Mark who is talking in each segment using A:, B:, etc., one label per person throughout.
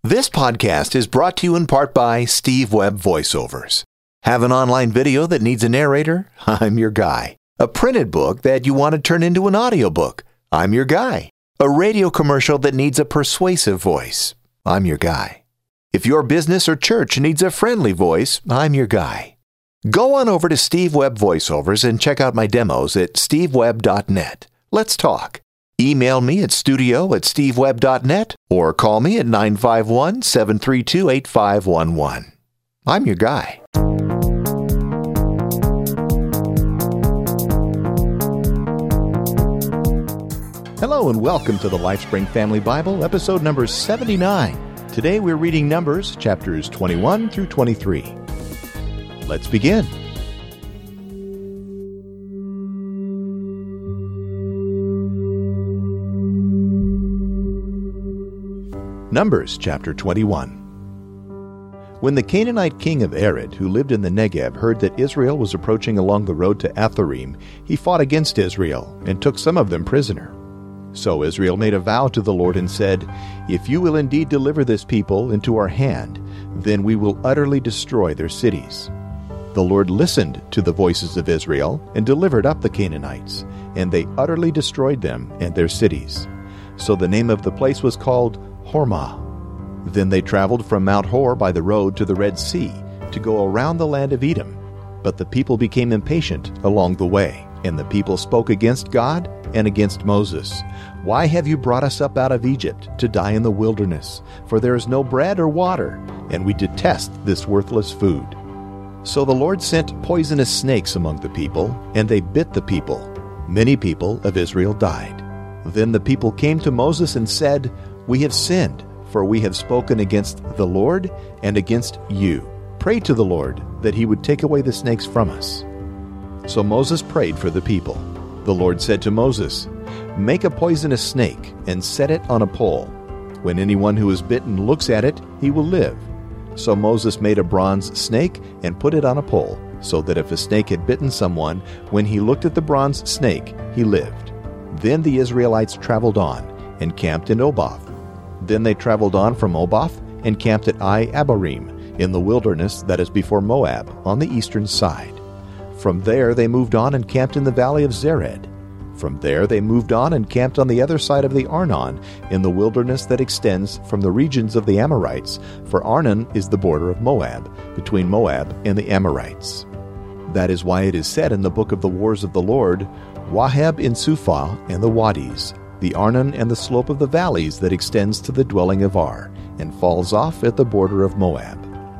A: This podcast is brought to you in part by Steve Webb Voiceovers. Have an online video that needs a narrator? I'm your guy. A printed book that you want to turn into an audiobook? I'm your guy. A radio commercial that needs a persuasive voice? I'm your guy. If your business or church needs a friendly voice, I'm your guy. Go on over to Steve Webb Voiceovers and check out my demos at stevewebb.net. Let's talk. Email me at studio@stevewebb.net or call me at 951-732-8511. I'm your guy. Hello and welcome to the LifeSpring Family Bible, episode number 79. Today we're reading Numbers, chapters 21 through 23. Let's begin. Numbers chapter 21. When the Canaanite king of Arad, who lived in the Negev, heard that Israel was approaching along the road to Atharim, he fought against Israel and took some of them prisoner. So Israel made a vow to the Lord and said, "If you will indeed deliver this people into our hand, then we will utterly destroy their cities." The Lord listened to the voices of Israel and delivered up the Canaanites, and they utterly destroyed them and their cities. So the name of the place was called Hormah. Then they traveled from Mount Hor by the road to the Red Sea to go around the land of Edom. But the people became impatient along the way, and the people spoke against God and against Moses. "Why have you brought us up out of Egypt to die in the wilderness? For there is no bread or water, and we detest this worthless food." So the Lord sent poisonous snakes among the people, and they bit the people. Many people of Israel died. Then the people came to Moses and said, "We have sinned, for we have spoken against the Lord and against you. Pray to the Lord that he would take away the snakes from us." So Moses prayed for the people. The Lord said to Moses, "Make a poisonous snake and set it on a pole. When anyone who is bitten looks at it, he will live." So Moses made a bronze snake and put it on a pole, so that if a snake had bitten someone, when he looked at the bronze snake, he lived. Then the Israelites traveled on and camped in Oboth. Then they traveled on from Oboth and camped at Abarim in the wilderness that is before Moab on the eastern side. From there they moved on and camped in the valley of Zered. From there they moved on and camped on the other side of the Arnon in the wilderness that extends from the regions of the Amorites, for Arnon is the border of Moab, between Moab and the Amorites. That is why it is said in the book of the Wars of the Lord, "Waheb in Suphah and the Wadis, the Arnon and the slope of the valleys that extends to the dwelling of Ar, and falls off at the border of Moab."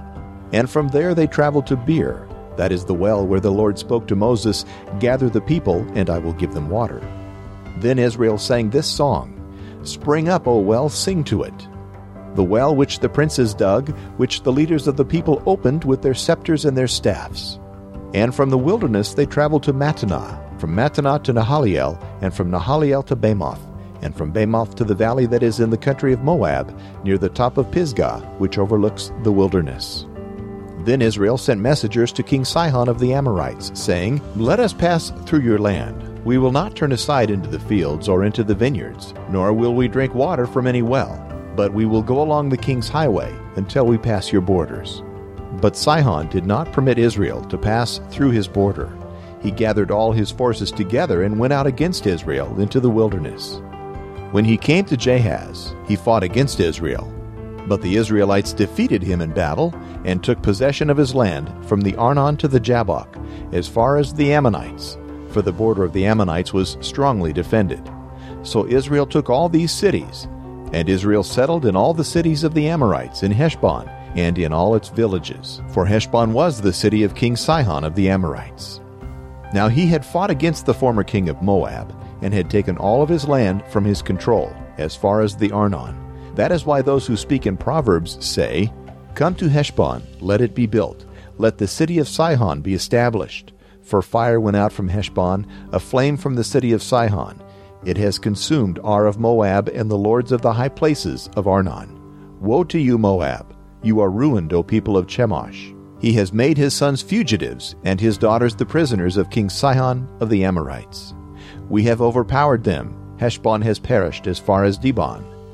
A: And from there they traveled to Beer, that is the well where the Lord spoke to Moses, "Gather the people, and I will give them water." Then Israel sang this song, "Spring up, O well, sing to it." The well which the princes dug, which the leaders of the people opened with their scepters and their staffs. And from the wilderness they traveled to Mattanah, from Mattanah to Nahaliel, and from Nahaliel to Bamoth, and from Bamoth to the valley that is in the country of Moab, near the top of Pisgah, which overlooks the wilderness. Then Israel sent messengers to King Sihon of the Amorites, saying, "Let us pass through your land. We will not turn aside into the fields or into the vineyards, nor will we drink water from any well, but we will go along the king's highway until we pass your borders." But Sihon did not permit Israel to pass through his border. He gathered all his forces together and went out against Israel into the wilderness. When he came to Jahaz, he fought against Israel. But the Israelites defeated him in battle and took possession of his land from the Arnon to the Jabbok, as far as the Ammonites, for the border of the Ammonites was strongly defended. So Israel took all these cities, and Israel settled in all the cities of the Amorites in Heshbon and in all its villages, for Heshbon was the city of King Sihon of the Amorites. Now he had fought against the former king of Moab, and had taken all of his land from his control, as far as the Arnon. That is why those who speak in Proverbs say, "Come to Heshbon, let it be built. Let the city of Sihon be established. For fire went out from Heshbon, a flame from the city of Sihon. It has consumed Ar of Moab and the lords of the high places of Arnon. Woe to you, Moab! You are ruined, O people of Chemosh. He has made his sons fugitives, and his daughters the prisoners of King Sihon of the Amorites. We have overpowered them. Heshbon has perished as far as Dibon.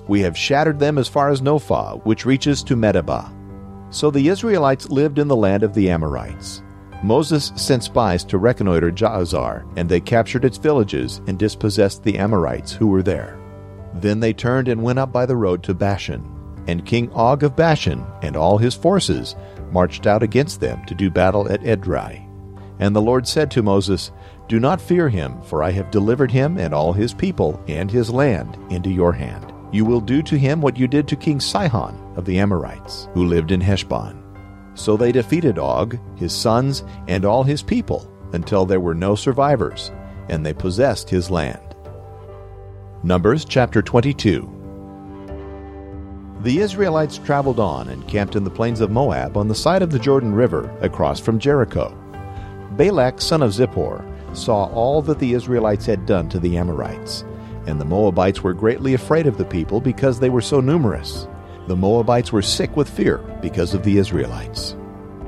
A: We have shattered them as far as Nophah, which reaches to Medeba." So the Israelites lived in the land of the Amorites. Moses sent spies to reconnoiter Jahaziel, and they captured its villages and dispossessed the Amorites who were there. Then they turned and went up by the road to Bashan, and King Og of Bashan and all his forces marched out against them to do battle at Edrei. And the Lord said to Moses, "Do not fear him, for I have delivered him and all his people and his land into your hand. You will do to him what you did to King Sihon of the Amorites, who lived in Heshbon." So they defeated Og, his sons, and all his people, until there were no survivors, and they possessed his land. Numbers chapter 22. The Israelites traveled on and camped in the plains of Moab on the side of the Jordan River, across from Jericho. Balak son of Zippor saw all that the Israelites had done to the Amorites, and the Moabites were greatly afraid of the people because they were so numerous. The Moabites were sick with fear because of the Israelites.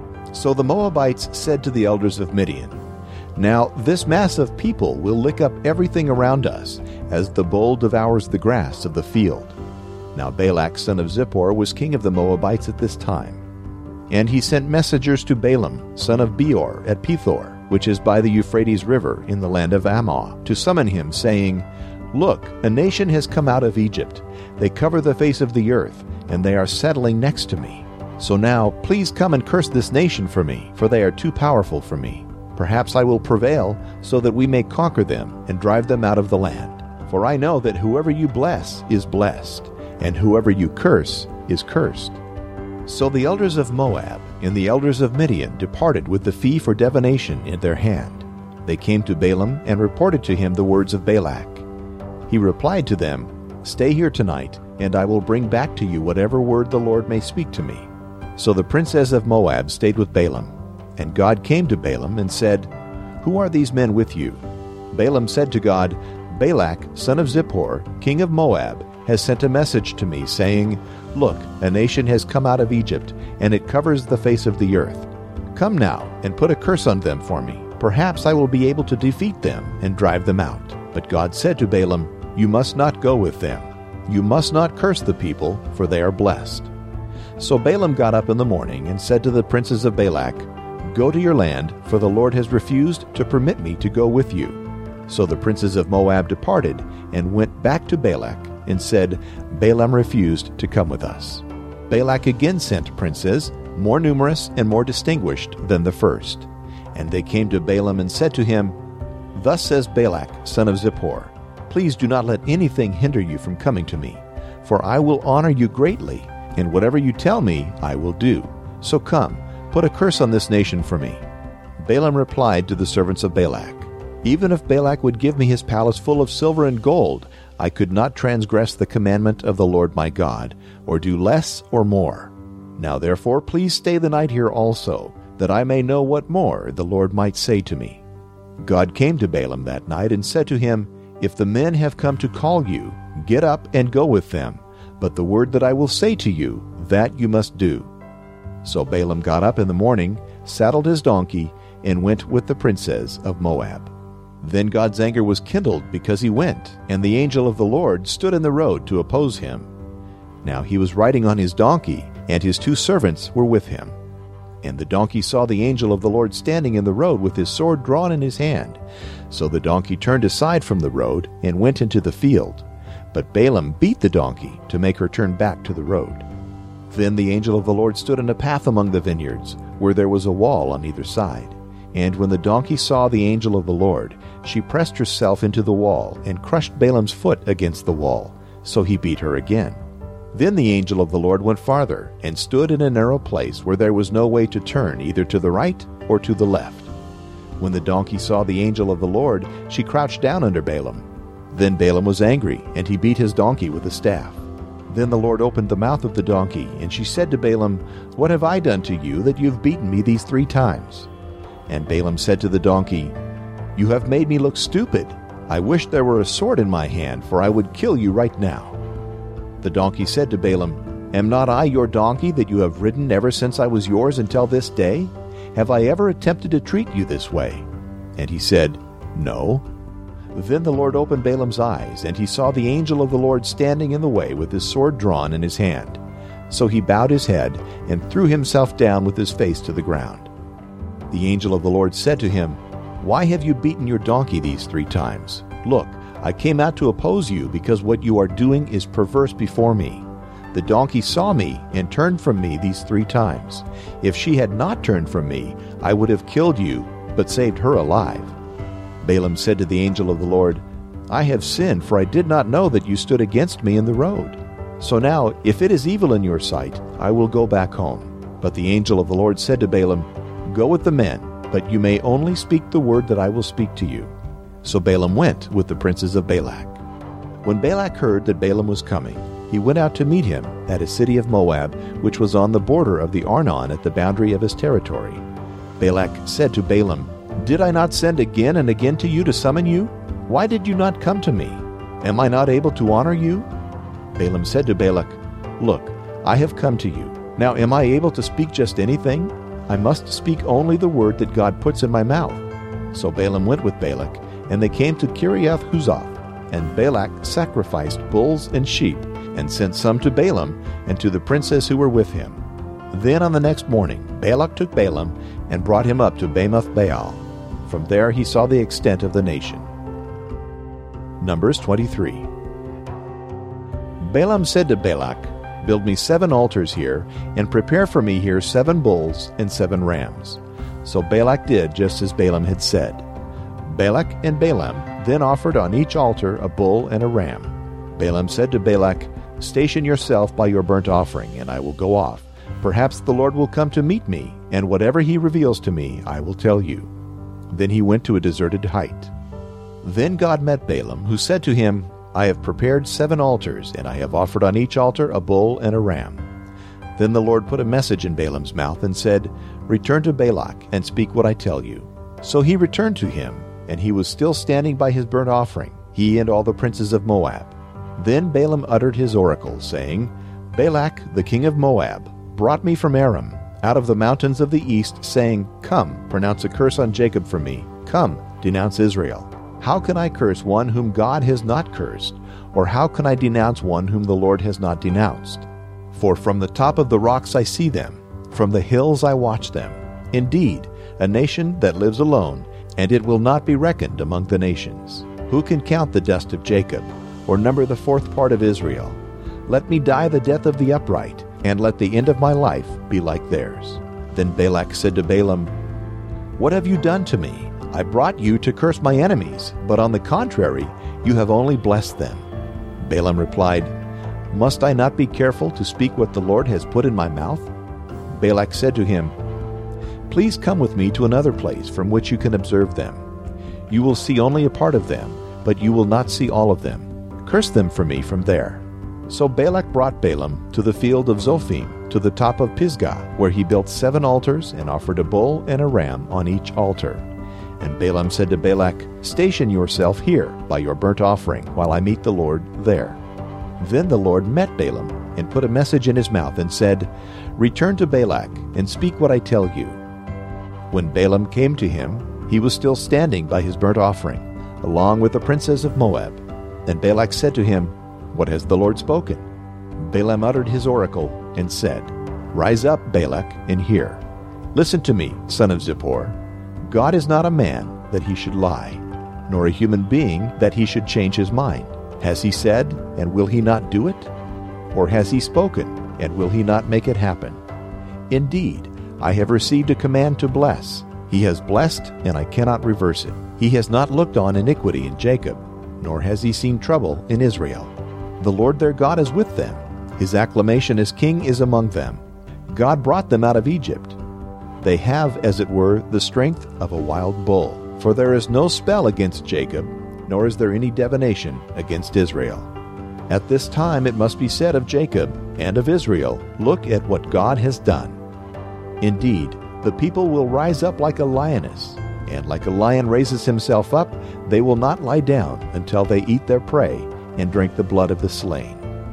A: So the Moabites said to the elders of Midian, "Now this mass of people will lick up everything around us, as the bull devours the grass of the field." Now Balak son of Zippor was king of the Moabites at this time. And he sent messengers to Balaam son of Beor at Pethor, which is by the Euphrates River in the land of Ammon, to summon him, saying, "Look, a nation has come out of Egypt. They cover the face of the earth, and they are settling next to me. So now, please come and curse this nation for me, for they are too powerful for me. Perhaps I will prevail, so that we may conquer them and drive them out of the land. For I know that whoever you bless is blessed, and whoever you curse is cursed." So the elders of Moab and the elders of Midian departed with the fee for divination in their hand. They came to Balaam and reported to him the words of Balak. He replied to them, "Stay here tonight, and I will bring back to you whatever word the Lord may speak to me." So the princes of Moab stayed with Balaam. And God came to Balaam and said, "Who are these men with you?" Balaam said to God, "Balak, son of Zippor, king of Moab, has sent a message to me, saying, 'Look, a nation has come out of Egypt, and it covers the face of the earth. Come now, and put a curse on them for me. Perhaps I will be able to defeat them and drive them out.' But God said to Balaam, 'You must not go with them. You must not curse the people, for they are blessed.' So Balaam got up in the morning and said to the princes of Balak, 'Go to your land, for the Lord has refused to permit me to go with you.' So the princes of Moab departed and went back to Balak and said, 'Balaam refused to come with us.' Balak again sent princes, more numerous and more distinguished than the first. And they came to Balaam and said to him, 'Thus says Balak, son of Zippor, please do not let anything hinder you from coming to me, for I will honor you greatly, and whatever you tell me I will do. So come, put a curse on this nation for me.' Balaam replied to the servants of Balak, 'Even if Balak would give me his palace full of silver and gold, I could not transgress the commandment of the Lord my God, or do less or more. Now therefore please stay the night here also, that I may know what more the Lord might say to me.' God came to Balaam that night and said to him, 'If the men have come to call you, get up and go with them. But the word that I will say to you, that you must do.' So Balaam got up in the morning, saddled his donkey, and went with the princes of Moab. Then God's anger was kindled because he went, and the angel of the Lord stood in the road to oppose him. Now he was riding on his donkey, and his 2 servants were with him. And the donkey saw the angel of the Lord standing in the road with his sword drawn in his hand. So the donkey turned aside from the road and went into the field. But Balaam beat the donkey to make her turn back to the road. Then the angel of the Lord stood in a path among the vineyards, where there was a wall on either side. And when the donkey saw the angel of the Lord, she pressed herself into the wall and crushed Balaam's foot against the wall. So he beat her again. Then the angel of the Lord went farther and stood in a narrow place where there was no way to turn either to the right or to the left. When the donkey saw the angel of the Lord, she crouched down under Balaam. Then Balaam was angry, and he beat his donkey with a staff. Then the Lord opened the mouth of the donkey, and she said to Balaam, "What have I done to you that you have beaten me these 3 times?" And Balaam said to the donkey, "You have made me look stupid. I wish there were a sword in my hand, for I would kill you right now." The donkey said to Balaam, "Am not I your donkey that you have ridden ever since I was yours until this day? Have I ever attempted to treat you this way?" And he said, "No." Then the Lord opened Balaam's eyes, and he saw the angel of the Lord standing in the way with his sword drawn in his hand. So he bowed his head and threw himself down with his face to the ground. The angel of the Lord said to him, "Why have you beaten your donkey these 3 times? Look, I came out to oppose you because what you are doing is perverse before me. The donkey saw me and turned from me these 3 times. If she had not turned from me, I would have killed you, but saved her alive." Balaam said to the angel of the Lord, "I have sinned, for I did not know that you stood against me in the road. So now, if it is evil in your sight, I will go back home." But the angel of the Lord said to Balaam, "Go with the men, but you may only speak the word that I will speak to you." So Balaam went with the princes of Balak. When Balak heard that Balaam was coming, he went out to meet him at a city of Moab, which was on the border of the Arnon at the boundary of his territory. Balak said to Balaam, "Did I not send again and again to you to summon you? Why did you not come to me? Am I not able to honor you?" Balaam said to Balak, "Look, I have come to you. Now am I able to speak just anything? I must speak only the word that God puts in my mouth." So Balaam went with Balak, and they came to Kiriath Huzoth. And Balak sacrificed bulls and sheep, and sent some to Balaam and to the princes who were with him. Then on the next morning Balak took Balaam and brought him up to Bamoth Baal. From there he saw the extent of the nation. Numbers 23. Balaam said to Balak, "Build me 7 altars here, and prepare for me here 7 bulls and 7 rams." So Balak did just as Balaam had said. Balak and Balaam then offered on each altar a bull and a ram. Balaam said to Balak, "Station yourself by your burnt offering, and I will go off. Perhaps the Lord will come to meet me, and whatever he reveals to me, I will tell you." Then he went to a deserted height. Then God met Balaam, who said to him, "I have prepared 7 altars, and I have offered on each altar a bull and a ram." Then the Lord put a message in Balaam's mouth and said, "Return to Balak and speak what I tell you." So he returned to him, and he was still standing by his burnt offering, he and all the princes of Moab. Then Balaam uttered his oracle, saying, "Balak, the king of Moab, brought me from Aram, out of the mountains of the east, saying, 'Come, pronounce a curse on Jacob for me. Come, denounce Israel.' How can I curse one whom God has not cursed? Or how can I denounce one whom the Lord has not denounced? For from the top of the rocks I see them, from the hills I watch them. Indeed, a nation that lives alone, and it will not be reckoned among the nations. Who can count the dust of Jacob, or number the 4th part of Israel? Let me die the death of the upright, and let the end of my life be like theirs." Then Balak said to Balaam, "What have you done to me? I brought you to curse my enemies, but on the contrary, you have only blessed them." Balaam replied, "Must I not be careful to speak what the Lord has put in my mouth?" Balak said to him, "Please come with me to another place from which you can observe them. You will see only a part of them, but you will not see all of them. Curse them for me from there." So Balak brought Balaam to the field of Zophim, to the top of Pisgah, where he built 7 altars and offered a bull and a ram on each altar. And Balaam said to Balak, "Station yourself here by your burnt offering, while I meet the Lord there." Then the Lord met Balaam and put a message in his mouth and said, "Return to Balak and speak what I tell you." When Balaam came to him, he was still standing by his burnt offering, along with the princes of Moab. And Balak said to him, "What has the Lord spoken?" Balaam uttered his oracle and said, "Rise up, Balak, and hear. Listen to me, son of Zippor. God is not a man that he should lie, nor a human being that he should change his mind. Has he said, and will he not do it? Or has he spoken, and will he not make it happen? Indeed, I have received a command to bless. He has blessed, and I cannot reverse it. He has not looked on iniquity in Jacob, nor has he seen trouble in Israel. The Lord their God is with them. His acclamation as king is among them. God brought them out of Egypt. They have, as it were, the strength of a wild bull. For there is no spell against Jacob, nor is there any divination against Israel. At this time it must be said of Jacob and of Israel, Look at what God has done. Indeed, the people will rise up like a lioness, and like a lion raises himself up, they will not lie down until they eat their prey and drink the blood of the slain."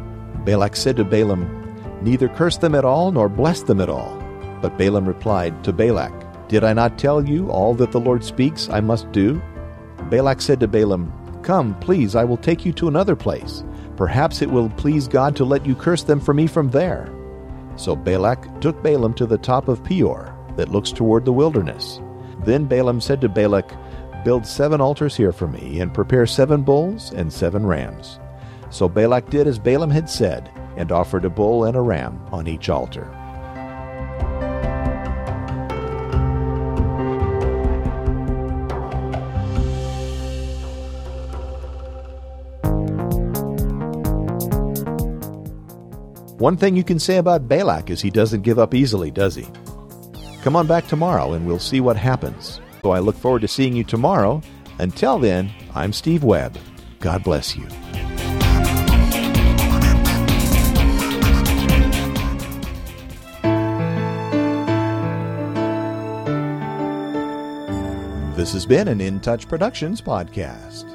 A: Balak said to Balaam, "Neither curse them at all, nor bless them at all." But Balaam replied to Balak, "Did I not tell you all that the Lord speaks I must do?" Balak said to Balaam, Come, please, I will take you to another place. Perhaps it will please God to let you curse them for me from there. So Balak took Balaam to the top of Peor, that looks toward the wilderness. Then Balaam said to Balak, Build 7 altars here for me, and prepare 7 bulls and 7 rams. So Balak did as Balaam had said, and offered a bull and a ram on each altar. One thing you can say about Balak is he doesn't give up easily, does he? Come on back tomorrow and we'll see what happens. So I look forward to seeing you tomorrow. Until then, I'm Steve Webb. God bless you. This has been an In Touch Productions podcast.